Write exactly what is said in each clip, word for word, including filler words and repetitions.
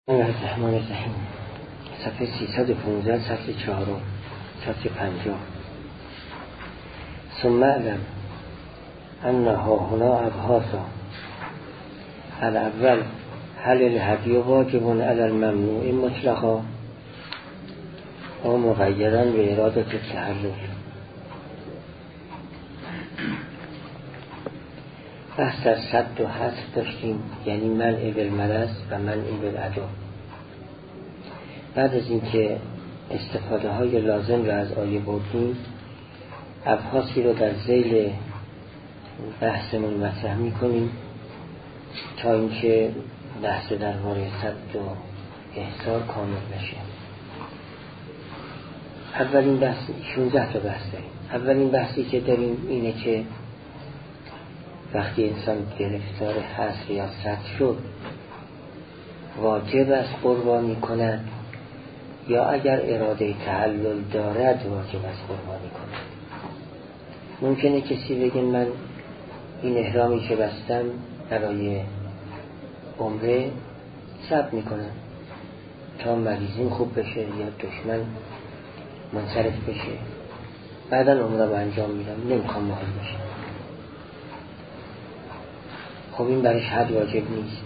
بسم الله الرحمن الرحیم. صفحه سیصد و پانزده، صفحه چهارم، صفحه پنجاه. ثم اعلم انها هنا ابحاثا. الاول هل الهدی واجب علی الممنوع مطلقا و مقیدا به اراده التحلل. بحث از صد و حذف داشتیم، یعنی منع بالمرض و منع بالادا. بعد از اینکه استفاده های لازم را از آیه بردیم، ابحاثی رو در ذیل بحثمون مطرح میکنیم تا اینکه بحث درباره صد و احصار کامل بشه. اولین بحث شانزده تا بحث داریم. اولین بحثی که داریم اینه که وقتی انسان گرفتار حصر یا سد شد، واجب است قربانی کند یا اگر اراده تحلل دارد واجب است قربانی کند. ممکنه کسی بگه من این احرامی که بستم برای عمره صبر میکنم تا مریضیم خوب بشه یا دشمن منصرف بشه، بعدا عمره رو انجام میدم، نمیخوام ماهل بشه. خب این برش حد واجب نیست،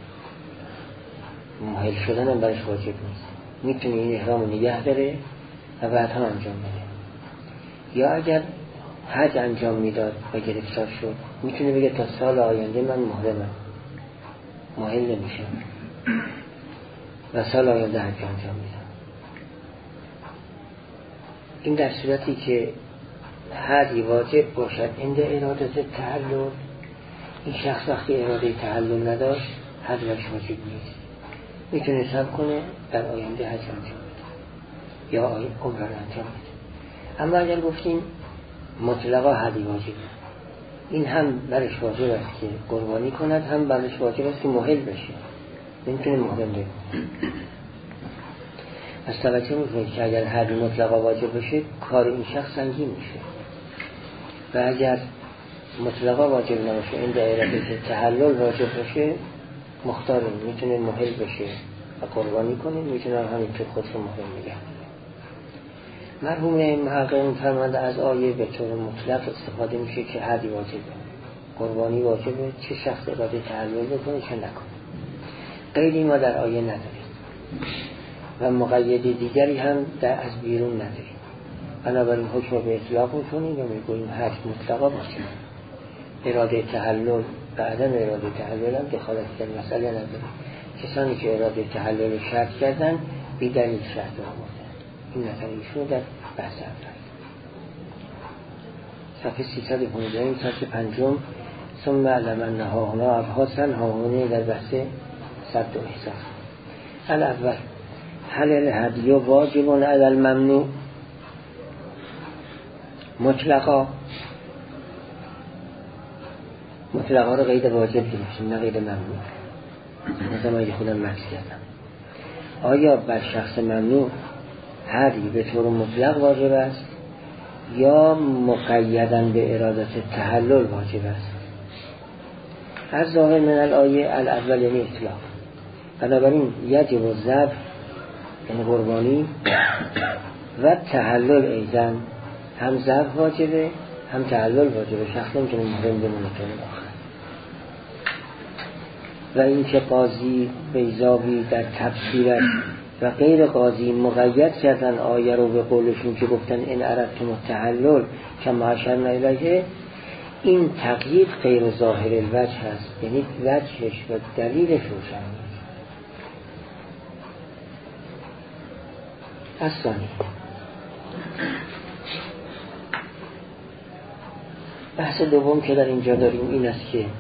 ماهل شدن هم برش واجب نیست. میتونه این احرام نگه داره و بعد هم انجام بده. یا اگر حج انجام میداد و گرفتار شد، میتونه بگه تا سال آینده من محرمم، ماهل نمیشم و سال آینده حج انجام میدم. این در صورتی که حدی واجب باشد عند اراده تحلل. این شخص وقتی اراده تحلل نداشت حد برش واجب نیست، میتونه صبر کنه در آینده حج انجام بده یا عمره انجام بده. اما اگر گفتیم مطلقا حدی واجبه، این هم برش واجب است که قربانی کند، هم برش واجب است که محل بشه، نمیتونه محرم بگه. از توجه میکنید که اگر حدی مطلقا واجب بشه کار این شخص سنگین میشه، و اگر مطلقا واجب نباشه این دایره که تحلل واجب باشه مختاره، میتونه محل بشه و قربانی کنه، میتونه همینطور خودش رو محل نگه. مرحوم محقق می‌فرماید از آیه به طور مطلق استفاده میشه که حدی واجبه، قربانی واجبه، چه شخص اراده تحلل بکنه چه نکنه. غیری ما در آیه نداریم و مقید دیگری هم در از بیرون نداریم. بنابراین حکم به اطلاق میکنیم و میگوییم حد مطلقا باشه. اراده تحلل و عدم اراده تحلل هم دخالت در مسئله نداره. کسانی که اراده تحلل رو شرط کردن بی دلیل شرط رو آوردن. این نظر ایشون در بحث اول. صفحه سیصد و پانزده، صفحه پنجم. ثم اعلم انها هنا ابحاثا. هاونه در بحث صد و احصار. الاول هل الهدی واجب علی الممنوع مطلقا. مطلقا رو قید واجب دونشیم، نه قید ممنوع. مثلا من خودم مکس کردم. آیا بر شخص ممنوع هدی به طور مطلق واجب است یا مقیدا به اراده تحلل واجب است؟ از ظاهر من الآیه الاول یعنی اطلاق. بنابراین یجب الذبح یعنی قربانی و تحلل ایضا، هم ذبح واجبه هم تحلل واجبه. شخص نمیتونه محرم بمونه تا آخر. و اینکه قاضی بیضاوی در تفسیرش و غیر قاضی مقید کردن آیه رو به قولشون که گفتن این اردتم التحلل کما اشرنا الیه، این تقیید غیر ظاهر الوجه هست، یعنی وجهش و دلیلش روشن نیست. از ثانی بحث دوم که در اینجا داریم این است که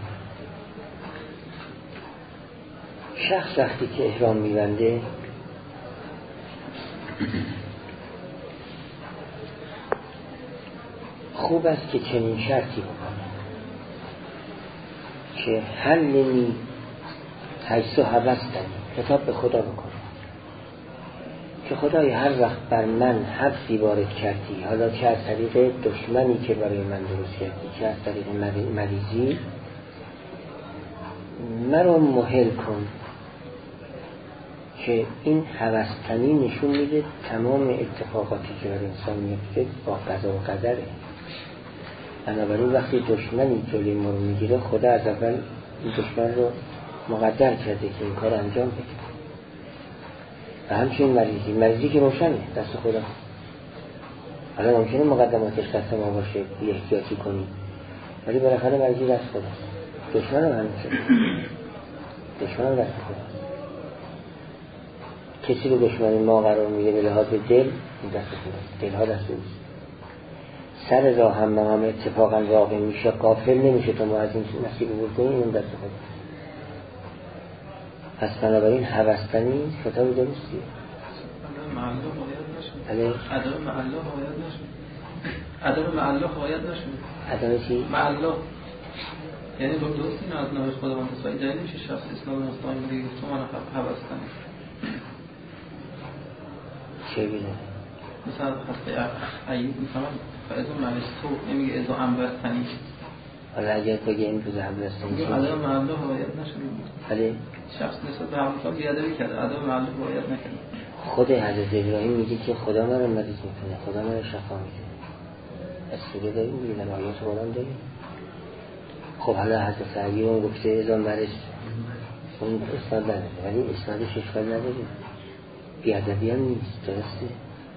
شخص وقتی که احرام می‌بنده خوب است که چنین شرطی بکنه که حلنی حیث حبستنی، خطاب به خدا بکنه که خدای هر وقت بر من حبسی وارد کردی، حالا چه از طریق دشمنی که برای من درست کردی، چه از طریق مریضی، مرا محل کن که این هوستنی نشون میده تمام اتفاقاتی که بر انسان میفته با قضا و قدره. بنابراین وقتی دشمنی جلوی ما رو میگیره، خدا از اول این دشمن رو مقدر کرده که این کار انجام بده. و همچنین مریضی مریضی که روشنه دست خدا. حالا ممکنه مقدماتش دست ما باشه بی احتیاطی کنیم، ولی بالاخره مریضی دست خداست. دشمن هم همینطور، دشمن هم دست خداست. کسی رو دشمن ما قرار میده به لحاظ دل، این دست خداست، دلها دست اوست. سر راه هم هم اتفاقا واقع میشه، غافل نمیشه تا ما از این مسیر عبور کنیم، این دست خداست. پس بنابراین هوستنی خطاب درستیه. عدم معله باید نشد. عدم معله باید نشد. عدم چی؟ معله یعنی با دوستی نه از نوع خداوند سعی جایی نمیشه شخص اسلام مستقیم بگه تو من هوستنی. چه بیده؟ مثلا هسته ایوب مثلا فایزون مریض تو نمیگه ازا انبستنی. حالا اگر بگه این روز همبستنی چی؟ عدم معله باید نشد. ولی شخص نسبت به همسان بیادبی کرده، عدم معله باید نکنه. خود حضرت ابراهیم میگه که خدا من رو مریض میکنه، خدا من رو شفا میده. اسئله داریم میگه در آیات قرآن داریم. خب حالا حضرت ایوب گفته ازا مریض، اون اسناد نداره، ولی اسنادش اشکال نداره، بیادبی هم نیست، درسته؟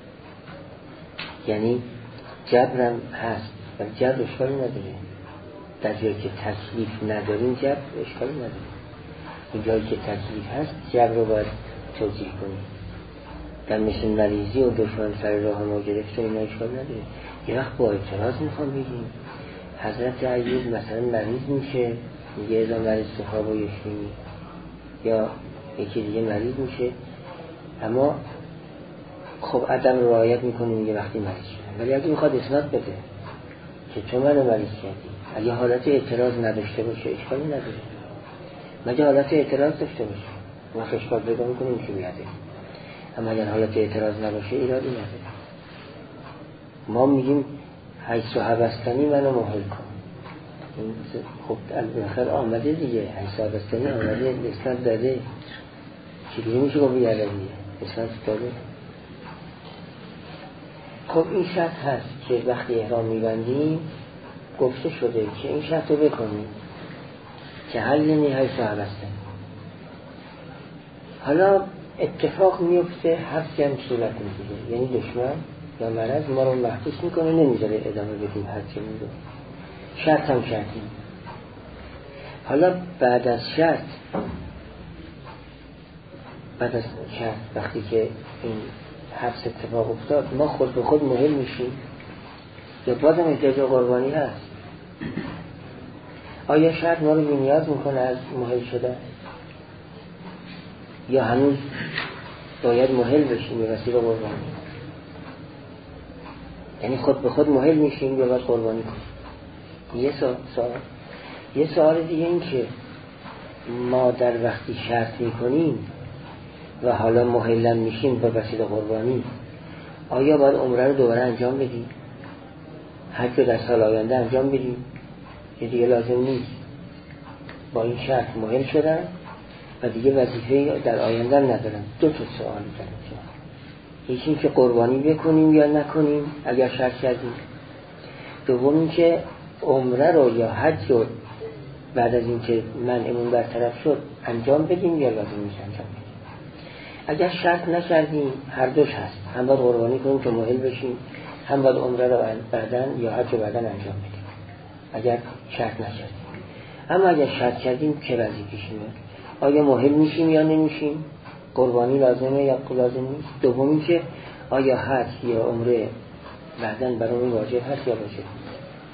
یعنی جبرم هست ولی جبر اشکالی نداره. در جایی که تکلیف نداریم جبر اشکالی نداره. این جایی که تکلیف هست جبر رو باید توجیه کنیم. در مثل مریضی و دشمن سر راه ما گرفته اینا اشکال نداره. یه وقت با اعتراض میخوام بگیم حضرت ایوب مثلا مریض میشه، میگه ازا مریض تو خواب و یشنی، یا یکی دیگه مریض میشه، اما خب عدم رعایت میکنه، میگه وقتی مریض شده. ولی اگه میخواد اسناد بده که تو منو مریض کردی، اگه حالت اعتراض نداشته باشه اشکالی نداره. مگه حالت اعتراض داشته باشه ما اشکال پیدا میکنیم که بیاده، اما اگر حالت اعتراض نباشه ایرادی نداره. ما میگیم حیث و هوستنی منو محل کن. خب البخر آمده دیگه، حیث و هوستنی آمده، اسناد داده، چیزی میشه با بیاده دیگه، اسناد داده. خب این شرط هست که وقتی احرام میبندیم گفته شده که این شرط رو بکنیم که حل نیهی صاحب هستن. حالا اتفاق میفته هفت جمع صورت میگیره، یعنی دشمن یا مرض ما رو محبوس میکنه، نمیذاره ادامه بدیم هر چه میگه. شرط هم شرطی. حالا بعد از شرط بعد از شرط وقتی که این حبس اتفاق افتاد ما خود به خود مهم میشیم یا بازم احتیاج قربانی هست؟ آیا شرط ما رو بی نیاز میکنه از مهل شده یا هنوز باید مهل بشیم به وسیله قربانی؟ یعنی خود به خود مهل میشیم یا باید قربانی کنیم؟ یه سوال. یه سوال دیگه این که ما در وقتی شرط میکنیم و حالا مهلن میشیم به وسیله قربانی، آیا باید عمره رو دوباره انجام بدیم؟ حج رو در سال آینده انجام بدیم؟ یه دیگه لازم نیست، با این شرط مهل شدن و دیگه وظیفه در آینده ندارن. دو تا سوال در اینجا، یکی این که قربانی بکنیم یا نکنیم اگر شرط کردیم، دوم این که عمره رو یا حج رو بعد از اینکه منعمون برطرف شد انجام بدیم یا لازم نیست انجام بدیم. اگر شرط نکردیم هر دوش هست، هم باید قربانی کنیم که مهل بشیم، هم باید عمره رو بعدن یا حج رو بعدن انجام بدیم اگر شرط نکردیم. اما اگر شرط کردیم که وضعی پیش میاد، آیا مهل میشیم یا نمیشیم؟ قربانی لازمه یا لازم نیست؟ دومی که آیا حج یا عمره بعدن برامون واجب هست یا واجب نیست؟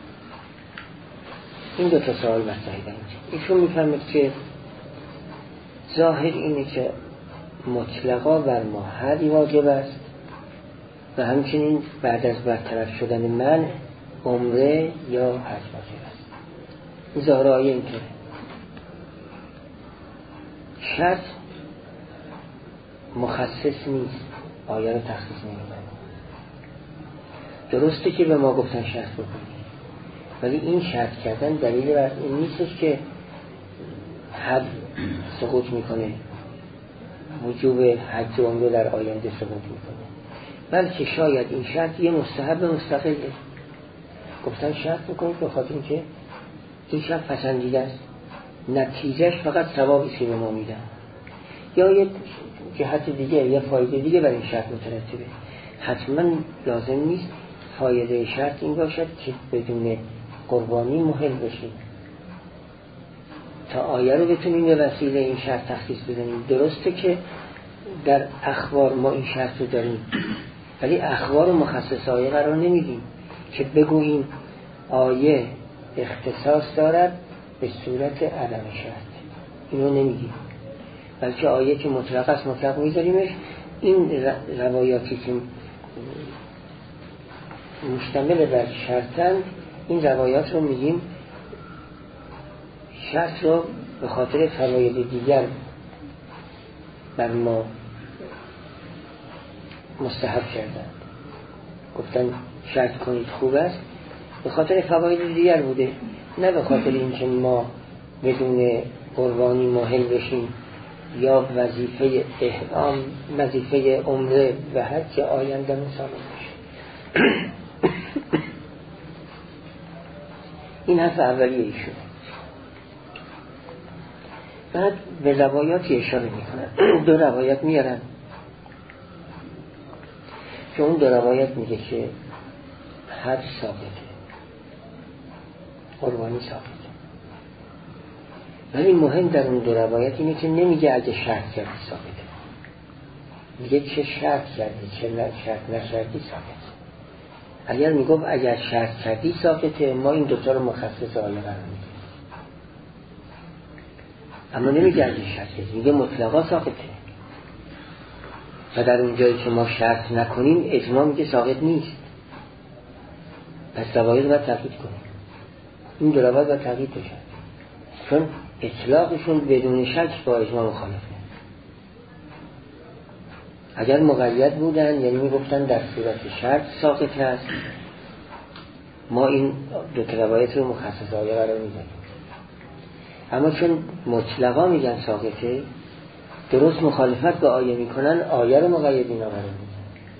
این دو تا سوال مطرحه داریم. ایشون میفهمید که ظاهر اینه که مطلقا بر ما حج واجب است و همچنین بعد از برطرف شدن من عمره یا حج واجب است. این ظاهر آیه اینطوره. شرط مخصص نیست، آیه رو تخصیص نمی‌کنه. درسته که به ما گفتن شرط بکنید، ولی این شرط کردن دلیل بر این نیستش که حد سقوط میکنه، وجوب حج و عمره در آینده ثبوت میکنه، بلکه شاید این شرط یه مستحب مستقله. گفتن شرط میکنید به خاطر اینکه این شرط پسندیده است، نتیجهش فقط ثوابی که به ما میدن، یا یه جهت دیگه یا فایده دیگه برای این شرط مترتبه. حتما لازم نیست فایده شرط این باشد که بدون قربانی محل بشید تا آیه رو بتونیم به وسیله این شرط تخصیص بزنیم. درسته که در اخبار ما این شرط رو داریم، ولی اخبار مخصص آیه قرار نمیدیم که بگوییم آیه اختصاص دارد به صورت عدم شرط، اینو نمیگیم، بلکه آیه که مطلق است مطلق میذاریمش. این روایاتی که مشتمل بر شرطن، این روایات رو میگیم شرط رو به خاطر فواید دیگر بر ما مستحب کردند. گفتن شرط کنید خوب است، به خاطر فواید دیگر بوده، نه به خاطر اینکه ما بدون قربانی ماهل بشیم یا وظیفه احرام، وظیفه عمره و حج آینده ثابت بشه. این حرف اولیه ایشون. بعد به روایاتی اشاره میکنن، دو روایت میارن که اون دو روایت میگه که حج ثابته، قربانی ثابته، ولی مهم در اون دو روایت اینه که نمیگه اگه شرط کردی ثابته، میگه چه شرط کردی چه شرط نشردی ثابته. اگر میگفت اگر شرط کردی ثابته، ما این دوتا رو مخصص آیه قرار میدیم، اما نمیگه اگه شرط کردی، میگه مطلقا ثابته. و در اون جایی که ما شرط نکنیم اجماع میگه ثابت نیست، پس روایت باید تقیید کنیم. این دو روایت باید تقیید بشن، چون اطلاقشون بدون شک با اجماع مخالفه. اگر مقید بودن یعنی میگفتن در صورت شرط ساقط هست، ما این دو روایت رو مخصص آیه قرار میدیم. اما چون مطلقا میگن ساقطه، درست مخالفت با آیه میکنن، آیه رو مقید اینا قرار میدن.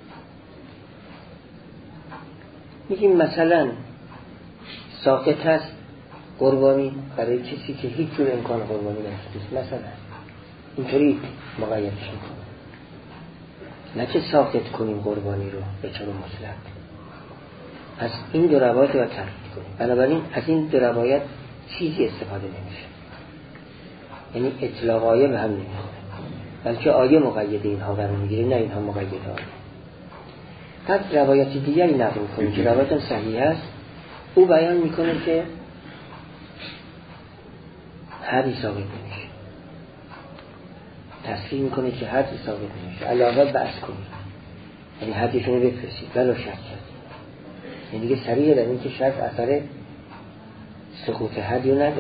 میگیم مثلا ساقط هست قربانی برای کسی که هیچ جور امکان قربانی نیست، مثلا اینطوری مقیدش میکنه، نه که ساقط کنیم قربانی رو به طور مطلق. پس این دو روایت رو ترتیب کنیم. بنابراین از این دو روایت چیزی استفاده نمیشه، یعنی اطلاق آیه به هم نمیخوره، بلکه آیه مقید اینها قرار میگیره، نه اینها مقید آیه. پس روایت دیگری نقل کنیم که روایت صحیح است. او بیان میکنه که حدی ثابت نمیشه، تصریح میکنه که حدی ثابت نمیشه، علاوه بحث کنید، یعنی حدیشون رو بفرستید ولو شرط کرد، یعنی دیگه صریح در این که شرط اثر سقوط حدی رو نداره.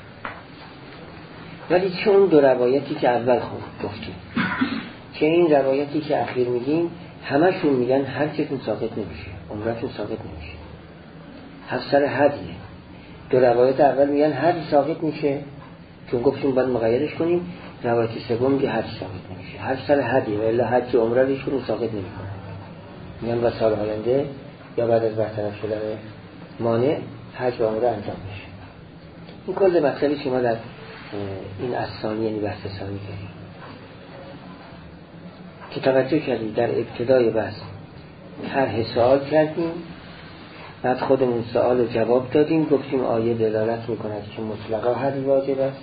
ولی چون دو روایتی که اول خود گفتیم که این روایتی که اخیر میگیم همشون میگن حجتون ساقط نمیشه، عمرتون ساقط نمیشه، افسر حدیه. دو روایت اول میگن حدی ساقط میشه چون گفتیم باید مقیدش کنیم، روایت سوم میگه حج ساقط نمیشه، هر سر حدیه، ولی حج و عمره ایشون ساقط نمیکنه، میگن و سال آینده یا بعد از برطرف شدن مانع حج و عمره انجام میشه. این کل مطلبی که ما در این اسامی یعنی بحث ثانی داریم که توجه کردیم در ابتدای بحث طرح سوال کردیم، بعد خودمون سوال و جواب دادیم، گفتیم آیه دلالت میکند که مطلقا حد واجب است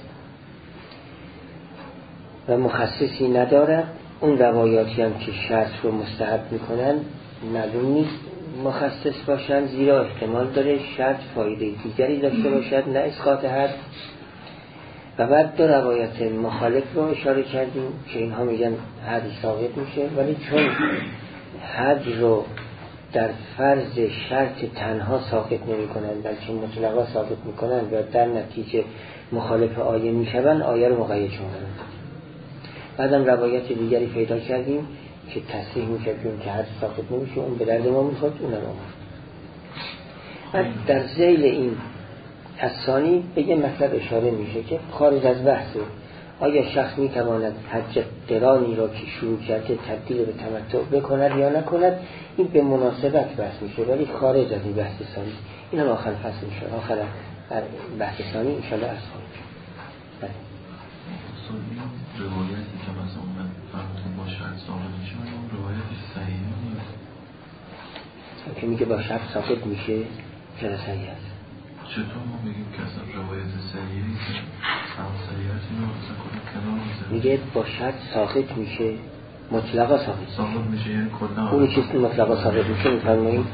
و مخصصی ندارد. اون روایاتی هم که شرط رو مستحب میکنن معلوم نیست مخصص باشن، زیرا احتمال داره شرط فایده دیگری داشته باشد نه اسقاط حد. و بعد دو روایت مخالف رو اشاره کردیم که اینها میگن حدی ثابت میشه، ولی چون حد رو در فرض شرط تنها ثابت نمی کنن بلکه مطلقا ثابت میکنن و در نتیجه مخالف آیه میشون، آیه رو مقید شدن. بعدم روایت دیگری پیدا کردیم که تصریح میکردیم که حد ثابت نمیشه، اون به درد ما میخواد، اونم آمد. بعد در ذیل این ثانی به یه مطلب اشاره میشه که خارج از بحث آیا شخص میتواند حج قرانی را که شروع کرده تبدیل به تمتع بکند یا نکند؟ این به مناسبت بحث میشه، ولی خارج از این بحث ثانی. این هم آخر فصل میشه، آخر بحث ثانی انشاءالله از خواهد. بله روایتی که مثلا من فرمودم با شرط ثابت میشه، اون روایتی صحیحه نیست که میگه با شرط ثابت میشه چرا صحیح است؟ چطور ما بگیم که اصلا روایت صحیحی که هم صحیحاتی رو اصلا کنیم کنار میزه؟ میگه با شرط ثابت میشه، مطلقا ثابت ثابت میشه، یعنی کلا اون چیزی که مطلقا ثابت میشه میفرمایید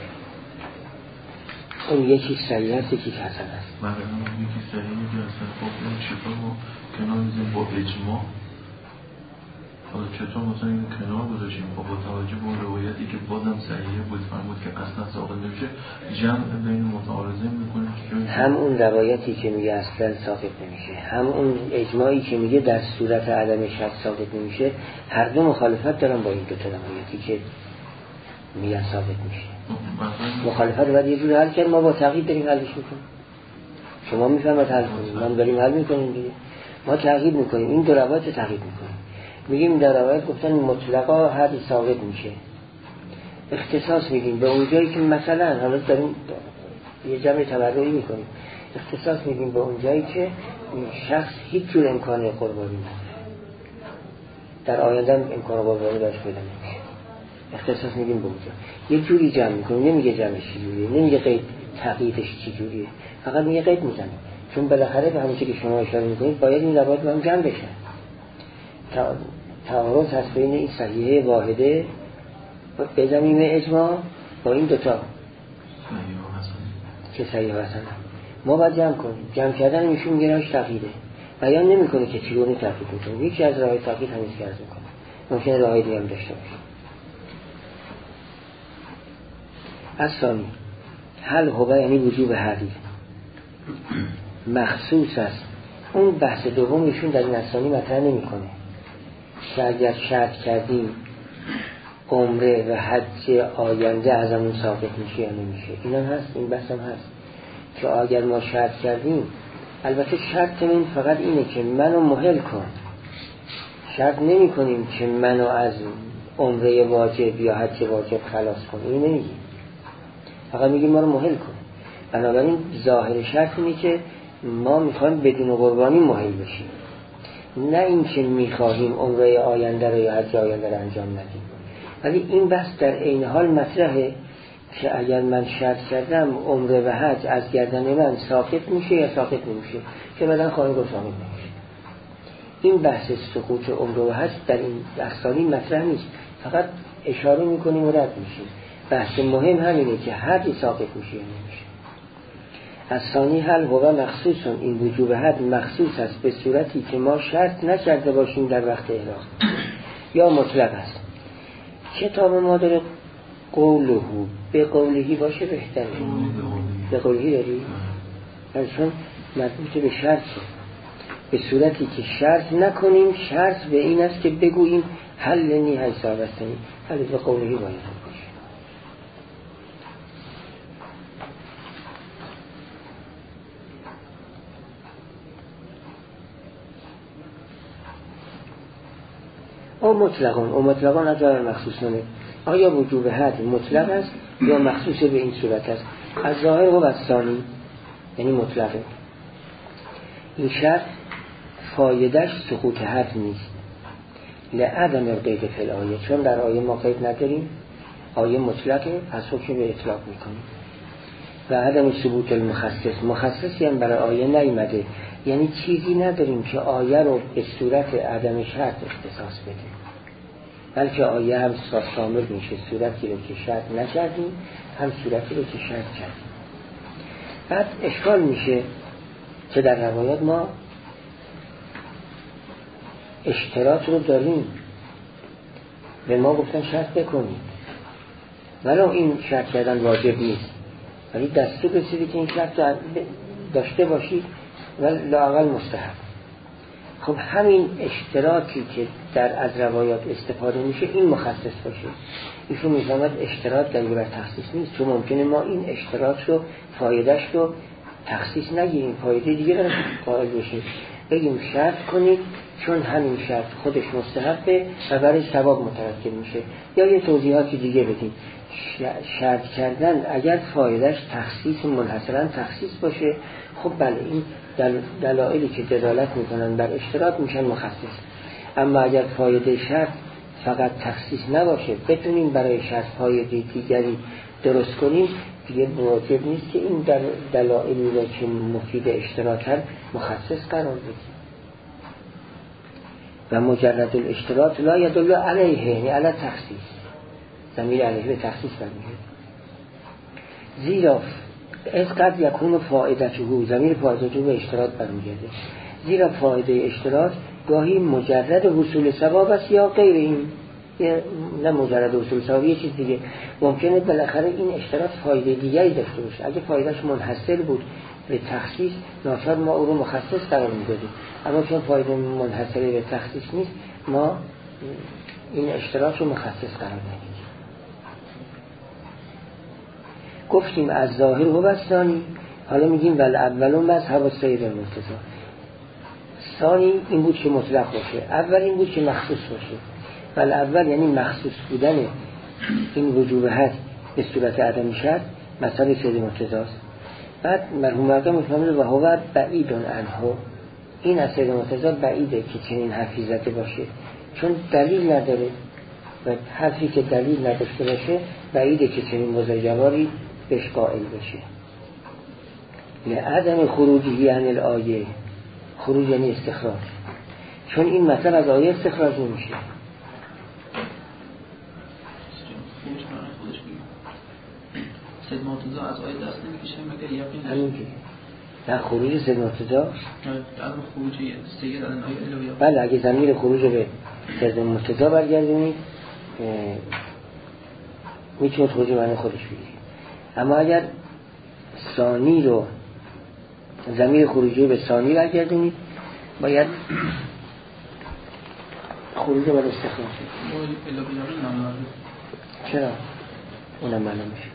اون یکی صحیح است یکی حسن است. من بگم یکی صحیح میگه اصلا خب این چطور ما کنار میزیم با اجماع؟ حالا چطور مثلا این کنار گذاشیم؟ خب با توجه به اون روایتی که بازم صحیحه بود فرمود که اصلا ثابت نمیشه، جمع بین متعارضه میکنیم که هم اون روایتی که میگه اصلا ثابت نمیشه، هم اون اجماعی که میگه در صورت عدم شرط ثابت نمیشه، هر دو مخالفت دارن با این دو تا روایتی که میگن ثابت میشه. مخالفت رو باید یه جور حل کرد، ما با تغییر داریم حلش میکنیم. شما میفهمید حل کنیم، ما داریم حل میکنیم دیگه. ما تغییر میکنیم، این دو روایت رو تغییر میکنیم. میگیم در روایت گفتن مطلقا حد ثابت میشه، اختصاص میدیم به اون جایی که مثلا حالا داریم یه جمع تبرعی میکنیم، اختصاص میدیم به اون جایی که شخص هیچ جور امکان قربانی نداره، در آینده امکان قربانی براش پیدا نمیشه، اختصاص میدیم به اونجا یه جوری جمع میکنیم. نمیگه جمعش چجوریه، نمیگه قید تقییدش چجوریه، فقط میگه قید میزنیم، چون بالاخره به همون چیزی که شما اشاره میکنید باید این روایت هم جمع بشه. تعارض هست بین این صحیحه واحده به زمین اجماع با این دوتا که صحیح و حسن. ما باید جمع کنیم، جمع کردن میشون میگه راهش تقییده، بیان نمیکنه که چگونه تقیید میکنه. یکی از راههای تقیید همیز که عرض میکنه، ممکنه راههای دیگه هم داشته باشه. از ثانی حل هو یعنی وجوب حدی مخصوص است. اون بحث دوم ایشون در این ثانی مطرح نمیکنه که اگر شرط کردیم عمره و حج آینده از همون ثابت میشه یا نمیشه. این هم هست، این بحث هم هست که اگر ما شرط کردیم، البته شرطمون فقط اینه که منو مهل کن، شرط نمی کنیم که منو از عمره واجب یا حج واجب خلاص کن، این نمیگیم، فقط میگیم ما رو مهل کن. بنابراین ظاهر شرط اینه که ما میخوایم بدون قربانی مهل بشیم، نه این که میخواهیم عمره آینده رو یا حج آینده رو انجام ندیم. ولی این بحث در عین حال مطرحه که اگر من شرط کردم عمره و حج از گردن من ساقط میشه یا ساقط نمیشه، که بعدن خواهی گفت ساقط نمیشه. این بحث سقوط عمره و حج در این احسانی مطرح نیست، فقط اشاره میکنیم و رد میشیم. بحث مهم همینه که حج ساقط میشه یا نمیشه. از ثانی حل هو مخصوصون، این وجوب حد مخصوص است به صورتی که ما شرط نکرده باشیم در وقت احرام، یا مطلق است. کتاب ما داره قوله به قولهی باشه بهتره، به قولهی داری؟ چون مربوط به شرط، به صورتی که شرط نکنیم. شرط به این است که بگوییم حل نی حیث آبستنی، حل به قولهی باید باشه. او مطلقان، او مطلقان از ظاهر مخصوصانه. آیا وجوب حد مطلق است یا مخصوص به این صورت است؟ از ظاهر و از ثانی یعنی مطلقه. این شرط فایدهش سقوط حد نیست لعدم القید فی الآیه، چون در آیه ما قید نداریم، آیه مطلقه، پس حکم به اطلاق میکنیم. و عدم ثبوت المخصص، مخصصی هم برای آیه نیامده، یعنی چیزی نداریم که آیه رو به صورت عدم شرط اختصاص بده، بلکه آیه هم شامل میشه صورتی رو که شرط نکردیم، هم صورتی رو که شرط کردیم. بعد اشکال میشه که در روایات ما اشتراط رو داریم، به ما گفتن شرط بکنید، ولی این شرط کردن واجب نیست، ولی دستور رسیدی که این شرط داشته باشید و لااقل مستحب. خب همین اشتراطی که در از روایات استفاده میشه این مخصص باشه. ایشون میفهمد اشتراط دلیل بر تخصیص نیست، چون ممکنه ما این اشتراط رو فایدهش رو تخصیص نگیریم، فایده دیگه رو قائل بشیم. بگیم شرط کنید چون همین شرط خودش مستحبه و برای ثواب مترتب میشه، یا یه توضیحاتی دیگه بدیم. شرط کردن اگر فایدهش تخصیص منحصرا تخصیص باشه، خب بله این دل دلایلی که دلالت میکنن بر اشتراط میشن مخصص. اما اگر فایده شرط فقط تخصیص نباشه، بتونیم برای شرط فایده دیگری درست کنیم، دیگه واجب نیست که این دل دلایلی رو که مفید اشتراطن مخصص قرار بدیم. و مجرد الاشتراط لا یدل علیه، یعنی علی تخصیص، ضمیر علیه به تخصیص برمیگرده. زیرا از قد یکون فائدته، ضمیر فائدته به اشتراط برمیگرده. زیرا فایده اشتراط گاهی مجرد حصول ثواب است یا غیر این، نه مجرد حصول ثواب، یه چیز دیگه. ممکنه بالاخره این اشتراط فایده دیگری داشته باشه. اگه فایدهش منحصر بود به تخصیص، ناچار ما او رو مخصص قرار میدادیم. اما چون فایده منحصر به تخصیص نیست، ما این اشتراط رو مخصص قرار ندیم. گفتیم از ظاهر و بستانی، حالا میگیم ول اولون مذهب السید المرتضی. ثانی این بود که مطلق باشه، اول این بود که مخصوص باشه. ول اول یعنی مخصوص بودن این وجوب حد به صورت عدم شرط مذهب سید مرتضی است. بعد مرحوم مردم میفهمید و هو بعید عنه، این از سید مرتضی بعیده که چنین حرفی زده باشه، چون دلیل نداره و حرفی که دلیل نداشته باشه بعیده که چنین مزجواری بهش قائل بشه. لعدم خروجی عن الآیه، خروج یعنی استخراج، چون این مطلب از آیه استخراج نمیشه. سید مرتضی از آیه دست نمیکشه مگر یقین همین که در خروج سید مرتضی در خروج سید از آیه الهی. بله، اگه ضمیر خروج به سید مرتضی برگردونید میتونید خروج معنی خودش بگیرید. اما اگر ثانی رو ضمیر خروجی به ثانی برگردونید، باید خروج بر استخراج. چرا؟ اونم معلوم میشه.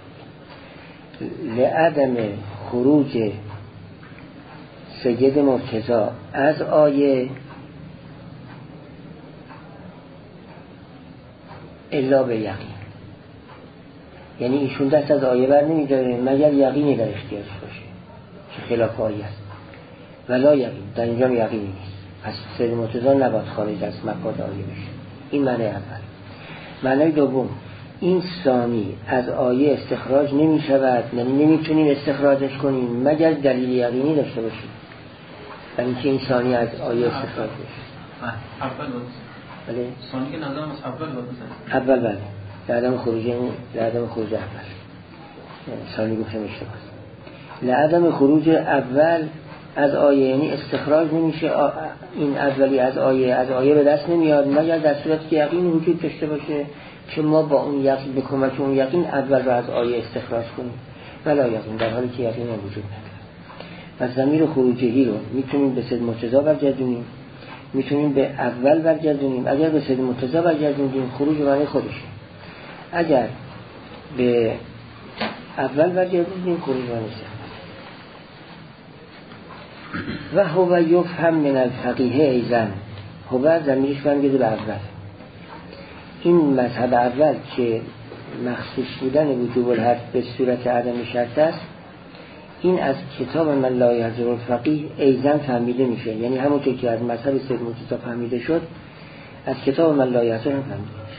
لعدم خروج سید مرتضی از آیه الا به یقین، یعنی ایشون دست از آیه بر نمیداره مگر یقینی در اختیارش باشه که خلاف آیه است. ولا یقین، در اینجا یقینی نیست، پس سید مرتضی نباید خارج از مقاد آیه بشه. این معنی اول. معنی دوم، این ثانی از آیه استخراج نمی شود، نمیتونیم استخراجش کنیم مگر دلیل یقینی داشته باشیم، برای اینکه این ثانی از آیه استخراج بشه. اول بود. بله. ثانی که نظرم از اول بود. اول بله. لعدم خروج لعدم خروج اول. ثانی گفتم اشتباه. لعدم خروج اول از آیه یعنی استخراج نمیشه، این اولی از آیه از آیه به دست نمیاد مگر در صورتی که یقین وجود داشته باشه که ما با اون یقین به کمک اون یقین اول رو از آیه استخراج کنیم. ولا یقین، در حالی که یقین هم وجود نداره. و ضمیر خروجی رو میتونیم به سید مرتضی برگردونیم، میتونیم به اول برگردونیم. اگر به سید مرتضی برگردونیم خروج معنی خودشه، اگر به اول برگردونیم خروج معنی خودشه. و هو یفهم من الفقیه ایزن، هو ضمیرش برمیگرده به اول. این مذهب اول که مخصوص بودن وجوب الحد به صورت عدم شرط است، این از کتاب من لا یحضر الفقیه ایزن فهمیده میشه، یعنی همونطور که از مذهب سید مرتضی فهمیده شد از کتاب من لا یحضر هم فهمیده میشه.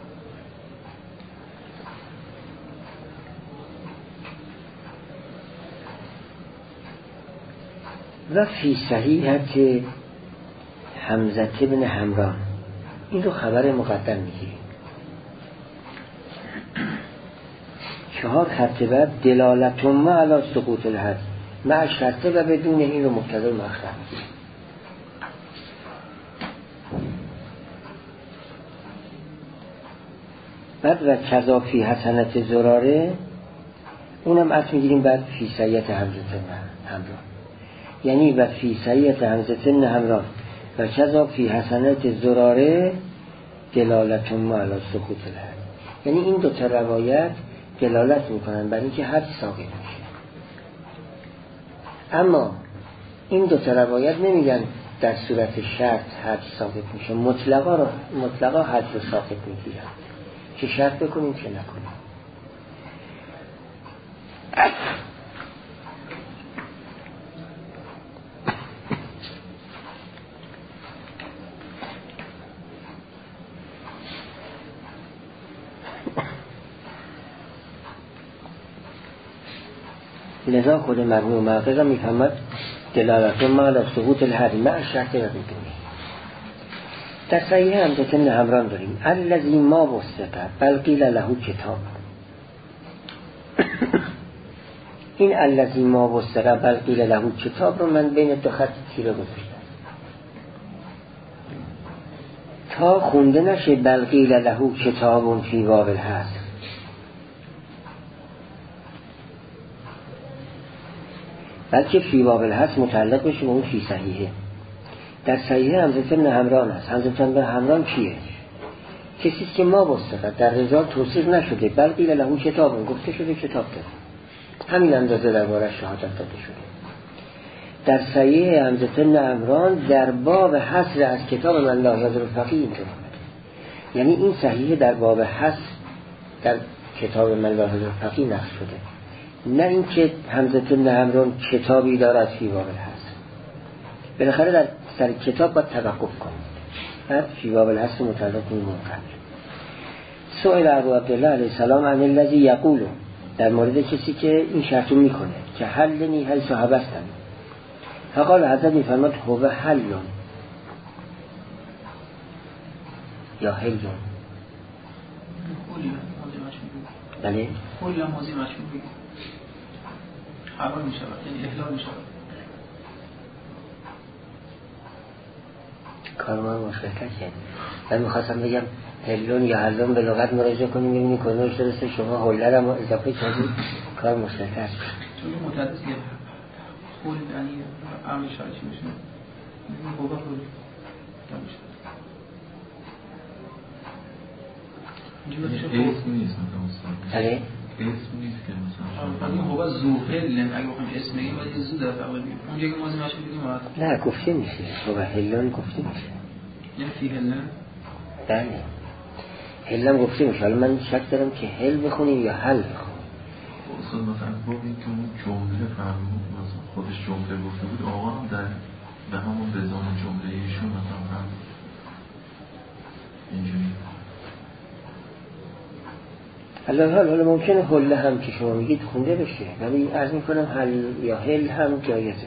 و فی صحیحت حمزه بن حمران، این رو خبر مقدم میگیریم. چهار خط بعد دلالت ما علی سقوط الحد مع شرطه و بدون این رو مبتدا مؤخر میگیریم. بعد و کذا فی حسنت زراره، اونم عطف میگیریم بعد فی صحیحت حمزه بن حمران، یعنی و فی صحیحت حمزه بن حمران و کذا فی حسنت زراره دلالت ما علی سقوط الحد، یعنی این دو تا روایت دلالت میکنن برای اینکه حد ساقط میشه. اما این دو تا روایت نمیگن در صورت شرط حد ثابت میشه، مطلقا رو مطلقا حد رو ثابت میگیرن، چه شرط بکنیم چه نکنیم. لذا خود مرحوم مرقز هم میفهمد دلالت مال ثبوت الحد مع شرط و بدون. در صحیح حمزه بن همران داریم الذی ما وثق بل قیل له کتاب. این الذی ما وثق بل قیل له کتاب رو من بین دو خط تیره گذاشتم تا خونده نشه بل قیل له کتاب فی باب الحد، بلکه فی باب الحد متعلق بشه به اون فی صحیحه. در صحیحه حمزه بن همران است. حمزه بن همران کیه؟ کسی که ما وثق در رجال توصیف نشده بل قیل له کتاب، گفته شده کتاب داره، همین اندازه درباره شهادت داده شده. در صحیح حمزه بن همران در باب حصر از کتاب من لا یضر الفقیه اینطور آمده، یعنی این صحیح در باب حصر در کتاب من لا یضر الفقیه نقش شده، نه اینکه حمزه بن همران کتابی دارد فی باب الحصر. بالاخره در سر کتاب باید توقف کنید، بعد فی باب الحصر متعلق به قبل. سئل ابو عبدالله علیه السلام عن الذی یقول، در مورد کسی که این شرطو میکنه که حلنی حیث حبستم، فقال حضرت میفرماد هو حلون یا حلون. بله کلا ماضی مشمول حرام میشود، یعنی احلال میشود. کار ما مشکلتر کرد. من میخواستم بگم هلون یا هلون به لغت مراجعه کنیم ببینیم کدومش درسته، شما هلر هم اضافه کردید، کار مشکلتر شد. چون متعدد یه خول یعنی عمل شرعی میشه. این بابا خول اسم نیست مثلا. بله؟ اسم نیست که مثلا. این بابا زوفل اگه بخوام اسم بگیم باید یه زود در فعال بگیم. اونجا که ماضی مشمول بگیم راحت. نه گفته میشه. بابا هلون گفته میشه. یعنی فی هلن؟ بله. هلن گفته میشه. حالا من شک دارم که هل بخونیم یا حل بخونیم. اصلا مثلا ببینید که اون جمله فرمود مثلا خودش جمله گفته بود، آقا هم در به همون بزان جمله ایشون مثلا هم اینجوری. حالا حالا ممکنه حله هم که شما میگید خونده بشه، ولی عرض میکنم حل یا حل هم جایزه.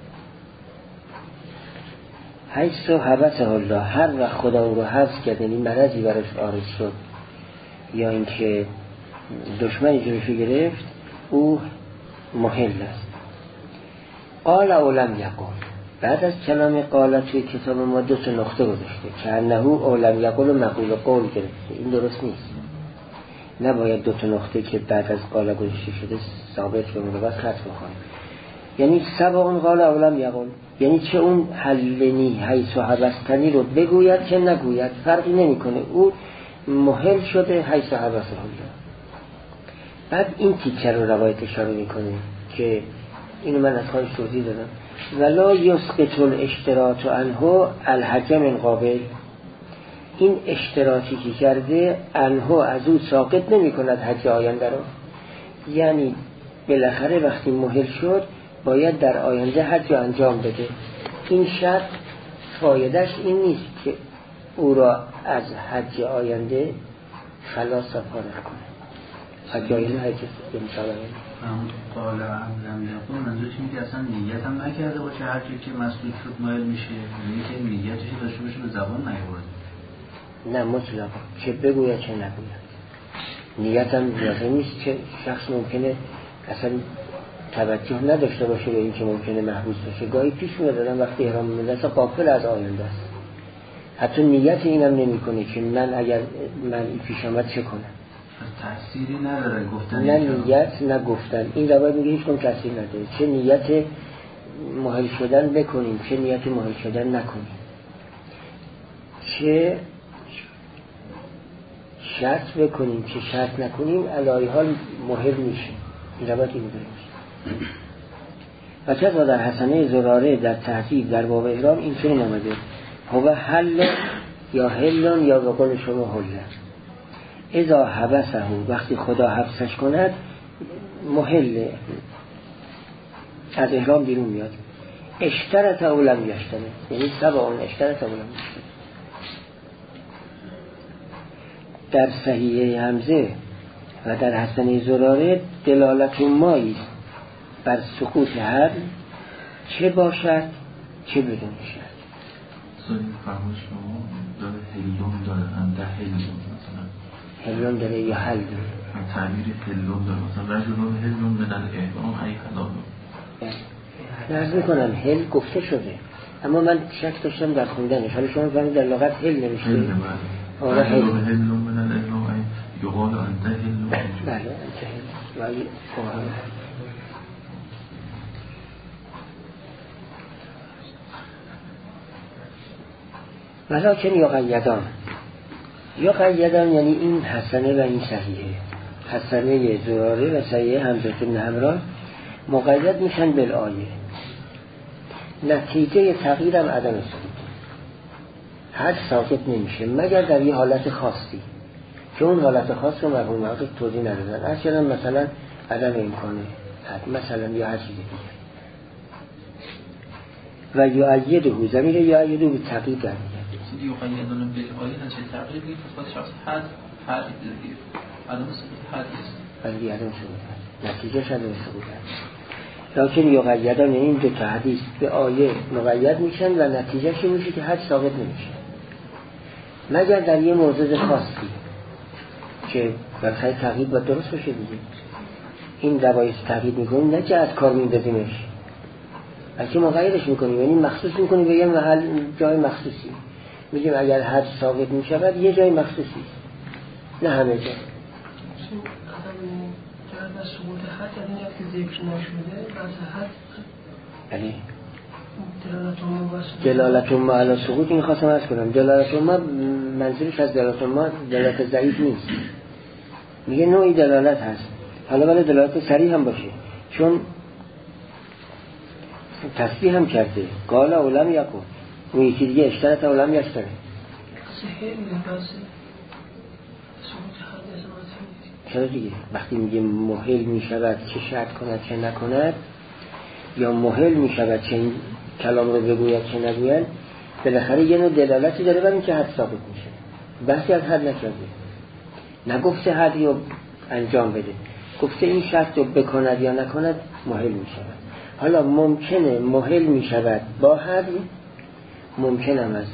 حیث و حبس الله، هر وقت خدا او رو حبس کرد، یعنی مرضی براش عارض شد یا اینکه دشمنی جلوشو گرفت، او محل است. قال اولم یقول، بعد از کلام قال توی کتاب ما دو تا نقطه گذاشته که انه اولم یقول و مقول قول گرفته. این درست نیست. نباید دو تا نقطه که بعد از قال گذاشته شده ثابت بمونه و خط بخونه. یعنی سبق قال اولم یقول، یعنی چه اون حلنی حیث و حبستنی رو بگوید چه نگوید، فرقی نمیکنه، او محل شده حیث و حبس الله. بعد این تیکه رو روایت اشاره میکنه که اینو من از خواهش توضیح دادم، ولا یسقط الاشتراط عنه الحکم قابل. این اشتراطی که کرده عنه از او ساقط نمی کند حج آینده رو، یعنی بالاخره وقتی محل شد باید در آینده حج انجام بده. این شرط فایدهش این نیست که او را از حج آینده خلاص و فارغ کنه. حج آینده حج امسال آینده قال عملم یقول، منظورش اینه که اصلا نیت هم نکرده باشه حجی که مسئول شد مایل میشه، یعنی که نیتش داشته باشه به زبان نیاورده. نه مطلقا چه بگوید چه نگوید. نیت هم لازم نیست که شخص ممکنه اصلا توجه نداشته باشه به این که ممکنه محبوس باشه. گاهی پیش میاد آدم وقتی احرام می‌بنده اصلا غافل از آینده است، حتی نیت اینم نمی‌کنه که من اگر من این پیش آمد چه کنم. تأثیری نداره گفتن، نه نیت نه گفتن. این روایت میگه هیچ کدوم تأثیر نداره، چه نیت محل شدن بکنیم چه نیت محل شدن نکنیم، چه شرط بکنیم چه شرط نکنیم، علایه حال محل میشه. این روایت این میگه. و چه در حسنه زراره در تحصیل در باب احرام اینطور آمده هو حل یا حلون یا به قول شما حله. اذا حبسه وقتی خدا حبسش کند محل از احرام بیرون میاد. اشترط او لم یشترط یعنی سبا اون اشترط او لم یشترط. در صحیح حمزه و در حسنه زراره دلالت مایی بر سقوط حد چه باشد چه بدون شد. سوی فرموش شما داره هلیون داره هم ده هلیون مثلا هلیون داره یا حل داره تعبیر هلیون داره مثلا رجلون هلیون من الاحرام ای حلالون نرز میکنم هل گفته شده اما من شک داشتم در خوندنش. حالا شما فهمید در لغت هل نمیشه. آره هلیون من الاحرام ای یقال انت هلیون. بله انت هل ولی فهم ولکن یا قیدان یا قیدان یعنی این حسنه و این صحیحه. حسنه زراره و صحیحه حمزه بن همراه مقید میشن بالآیه. نتیجه تغییرم عدم سقوط. حد ساقط نمیشه مگر در یه حالت خاصی که اون حالت خاص رو مرحوم حضرت توضیح ندادن. اصلا مثلا عدم امکانه حد مثلا یا هر چیز دیگه. و یؤیده ضمیر یؤیده به تقیید در یقیدون بالآیه نشه تغییر میشه خود شخص حد حد دیگه عدم سقوط حد است ولی عدم سقوط نتیجه شده سقوط لکن یقیدان این دو تا حدیث به آیه مقید میشن و نتیجه چی میشه که حد ثابت نمیشه مگر در یه موضوع خاصی که برخی تقیید باید درست باشه دیگه. این روایت تقیید میکنیم نه که از کار میندازیمش بلکه مقیدش میکنیم یعنی مخصوص میکنیم به یه محل جای مخصوصی میگیم اگر حد ثابت میشود یه جای مخصوصی نه همه جا. در سقوط حد یعنی که ذکر نشده از حد یعنی دلالت ما علی سقوط این خواستم عرض کنم. دلالت ما منظورش از دلالت ما دلالت ضعیف نیست. میگه نوعی دلالت هست حالا ولی دلالت صریح هم باشه چون تصریح هم کرده قال اولم یکن اون یکی دیگه اشترط اولم یشترط صحیح میبازه چرا دیگه وقتی میگه محل میشود چه شرط کند چه نکند یا محل میشود چه کلام رو بگوید چه نگوید بالاخره یه نوع دلالتی داره برای اینکه حد ثابت میشه. بحثی از حد نکرده نگفته حدی رو انجام بده گفته این شرط رو بکند یا نکند محل میشود. حالا ممکنه محل میشود با حد ممکن هم است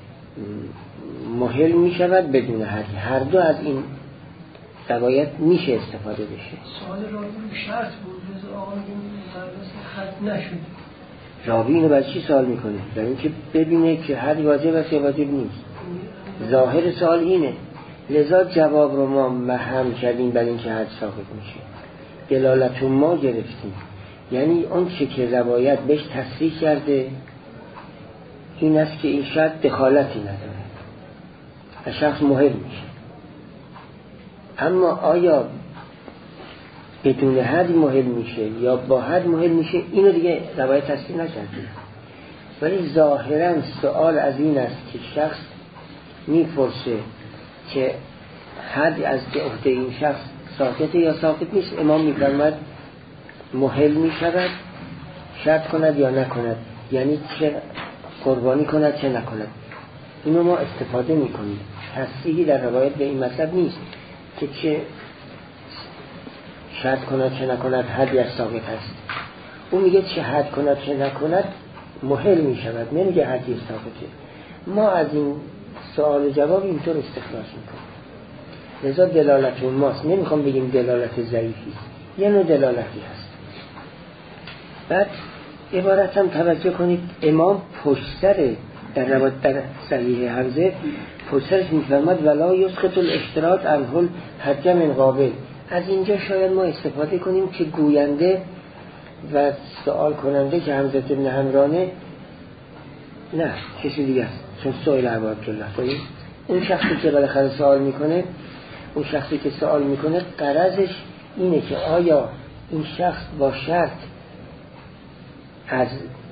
محل میشود بدون حد. هر دو از این روایت میشه استفاده بشه. سوال راوی شرط بود رضا آقا حد نشد. راوی اینو برای چی سوال میکنه؟ برای اینکه ببینه که حد واجب است یا واجب نیست. ظاهر سوال اینه لذا جواب رو ما محرم کردیم برای اینکه حد ثابت میشه. دلالت ما گرفتیم یعنی اون چه که روایت بهش تصریح کرده این است که این شرط دخالتی نداره و شخص محل میشه. اما آیا بدون حد محل میشه یا با حد محل میشه اینو دیگه روایت تصریح نکرده. ولی ظاهرا سوال از این است که شخص میپرسه که حد از عهده این شخص ساقطه یا ساقط نیست. امام میفرماد محل میشود شرط کند یا نکند یعنی چه قربانی کند چه نکند. اینو ما استفاده میکنیم. تصریحی در روایت به این مطلب نیست که چه شرط کند چه نکند حدی از ساقط هست. اون میگه چه حد کند چه نکند محل میشود نمیگه حدی ساقطه. ما از این سوال جواب اینطور استخراج میکنیم. لذا دلالت اون ماست. نمیخوام بگیم دلالت ضعیفی یه نوع دلالتی هست. بعد عبارت هم توجه کنید امام پشت سر در روایت در صحیح حمزه پشت سرش میفرماد ولا یسقط الاشتراط عنه حج من قابل. از اینجا شاید ما استفاده کنیم که گوینده و سوال کننده که حمزه بن همرانه نه کسی دیگه است چون سوال عباد الله اون شخصی که بالاخره سوال میکنه اون شخصی که سوال میکنه غرضش اینه که آیا این شخص با شرط از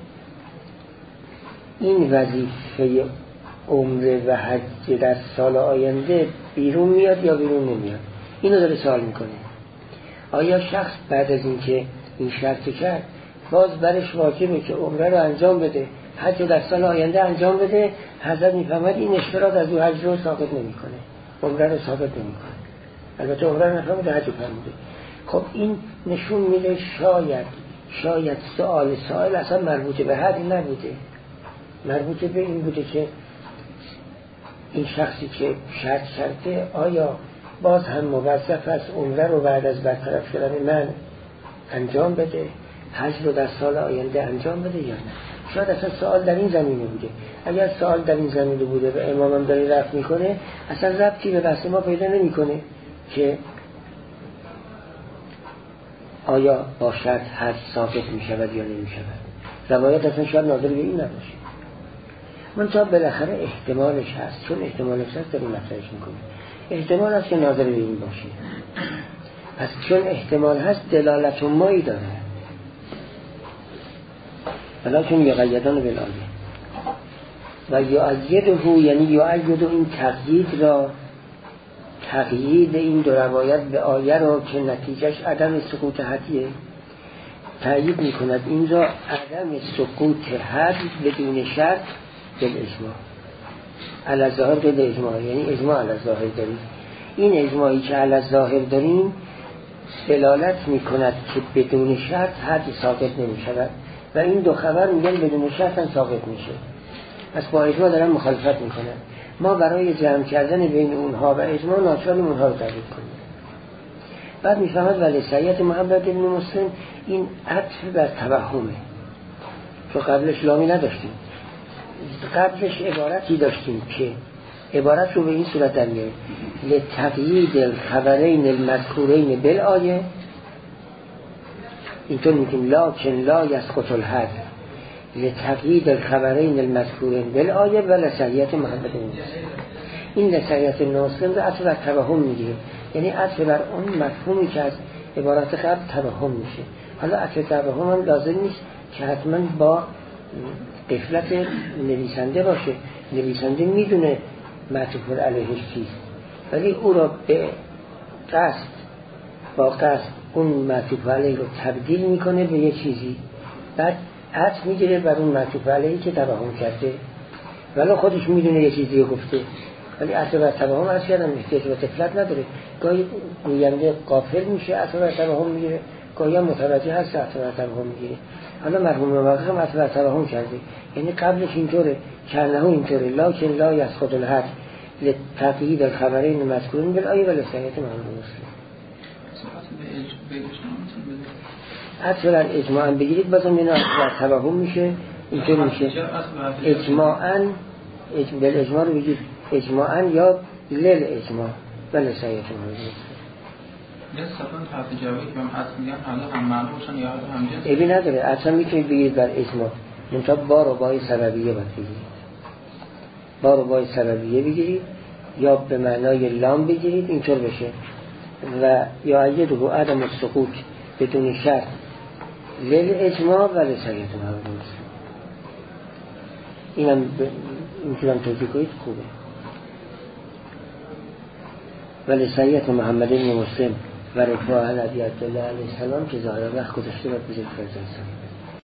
این وظیفه عمره و حج در سال آینده بیرون میاد یا بیرون نمیاد؟ اینو داره سوال میکنه. آیا شخص بعد از اینکه این شرط کرد باز برش واجبه که عمره رو انجام بده، حج رو در سال آینده انجام بده؟ حضرت میفهمد این اشتراط از او حج رو ثابت نمیکنه، عمره رو ثابت نمیکنه. البته عمره رو نفهمیده، حج رو فهمیده. خب این نشون میده شاید شاید سوال سوال اصلا مربوط به حج نبوده، مربوط به این بوده که این شخصی که شرط کرده آیا باز هم موظف است عمره رو بعد از برطرف شدن من انجام بده، حج رو در سال آینده انجام بده یا نه؟ شاید اصلا سوال در این زمینه بوده. اگر سوال در این زمینه بوده و امامم داره رفت میکنه، اصلا ربطی به بحث ما پیدا نمیکنه که آیا با شرط حج ثابت میشود یا نمیشود. روایت اصلا شاید ناظر به این نباشه، منتها بالاخره احتمالش هست. چون احتمالش هست داریم مطرحش میکنه، احتمال هست که ناظر به این باشه. پس چون احتمال هست دلالت و مایی داره، ولکن یقیدان بالآیه و یؤیده، یعنی یؤید این تقیید را، تقیید این دو روایت به آیه را که نتیجهش عدم سقوط حدیه، تأیید میکند این را عدم سقوط حد بدون شرط بالاجماع. علی الظاهر قید اجماع، یعنی اجماع علی الظاهر داریم. این اجماعی که علی الظاهر داریم دلالت میکند که بدون شرط حد ثابت نمیشود و این دو خبر میگن بدون شرط هم ثابت میشه. پس با اجماع دارن مخالفت میکنن. ما برای جمع کردن بین اونها و اجماع ناچاریم اونها رو تایید کنیم. بعد میفهمد ولی سید محمد بن مسلم این عطف بر توهمه، چون قبلش لامی نداشتیم. قبلش عبارتی داشتیم که عبارت رو به این صورت در میاره: لتقیید الخبرین المذکورین بالآیه، اینطور میگیم لکن لا یسقط الحد، لتقیید الخبرین المذکورین بالآیه و لصحیحیت محمد بن مسلم. این لصحیحیت مسلم رو عطف بر توهم میگیره، یعنی عطف بر اون مفهومی که از عبارات قبل توهم میشه. حالا عطف توهم هم لازم نیست که حتما با غفلت نویسنده باشه، نویسنده میدونه معطوف علیهش چیست، ولی او را به قصد با قصد اون معطوف علیه رو تبدیل میکنه به یه چیزی، بعد عطف میگیره بر اون معطوف علیه که توهم کرده، ولی خودش میدونه یه چیزی گفته، ولی عطف بر توهم از کردن احتیاج به غفلت نداره. گاهی گوینده غافل میشه عطف بر توهم میگیره، گاهی هم متوجه هست عطف بر توهم میگیره. حالا مرحوم موقع هم عطف بر توهم کرده، یعنی قبلش اینطوره کنه اینطوره لکن لا یسقط الحد لتقیید الخبرین المذکورین بالآیه و لصحیحیت محمد بن مسلم. عطف بر اجماعاً بگیرید، بازم اینا عطف بر توهم میشه، اینطور میشه اجماعاً. بالاجماع رو بگید اجماعاً یا لیل اجماع و لصحیحیت محمد بن مسلم. یه صفحه تحت جوابی که من عطف میگم حالا هم معنی باشن یا هم جنس ایبی نداره. عطف میتونید بگید بر اجماع، منتها با رو بای سببیه باید بگیرید، با رو بای سببیه بگیرید یا به معنای لام بگیرید، اینطور بشه. و یا اید و عدم السقوط بدون شرط لیل اجماع و لصحیحیت محمد بن مسلم. اینم میتونم توضیح کنید خوبه. و لصحیحیت محمد بن مسلم و رفاع علی عبدالله علیه السلام که ظاهر وقت گذاشته باید بزرگ فرزانسان.